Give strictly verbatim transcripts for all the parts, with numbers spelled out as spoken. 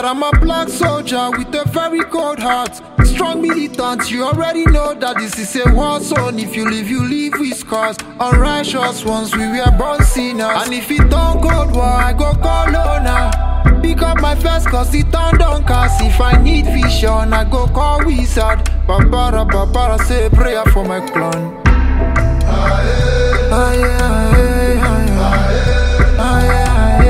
that I'm a black soldier with a very cold heart. Strong militant, you already know that this is a war zone. If you live, you live with scars. Unrighteous ones, we were born sinners. And if it don't go war, I go call owner. Pick up my first cause it turned on cast. If I need vision, I go call wizard. Babara, babara, say a prayer for my clan. Aye, aye, aye, aye, aye.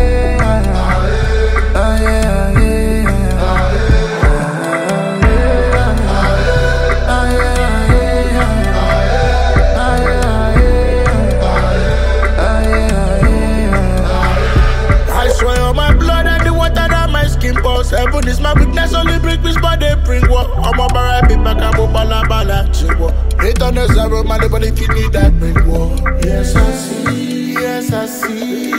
Heaven is my weakness, only break this body bring what? I'm a barra, be back, I'm a bala bala, chihuahua. Hate on the zero, man, but if you need that, bring war. Yes, I see, yes, I see.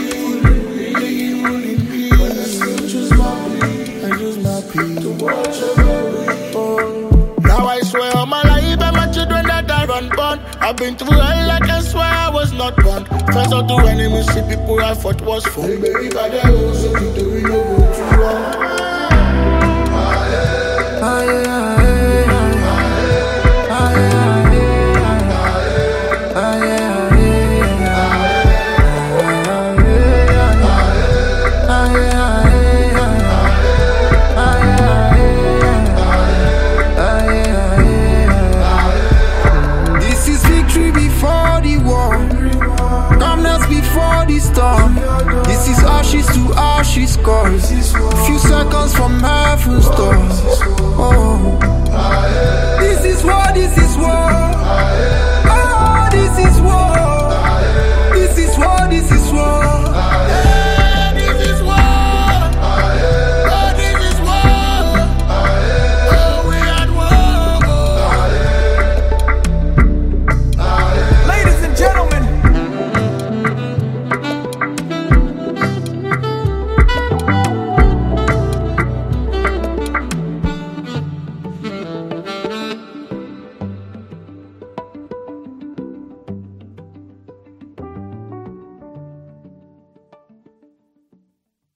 But I still choose my plea, I use my plea to watch over oh. Now I swear on my life, and my children that I run born. I've been through hell, like I swear I was not born. Friends out to enemies, see people I thought was fun. They may be bad, they also keep doing no good to wrong. Aye, aye.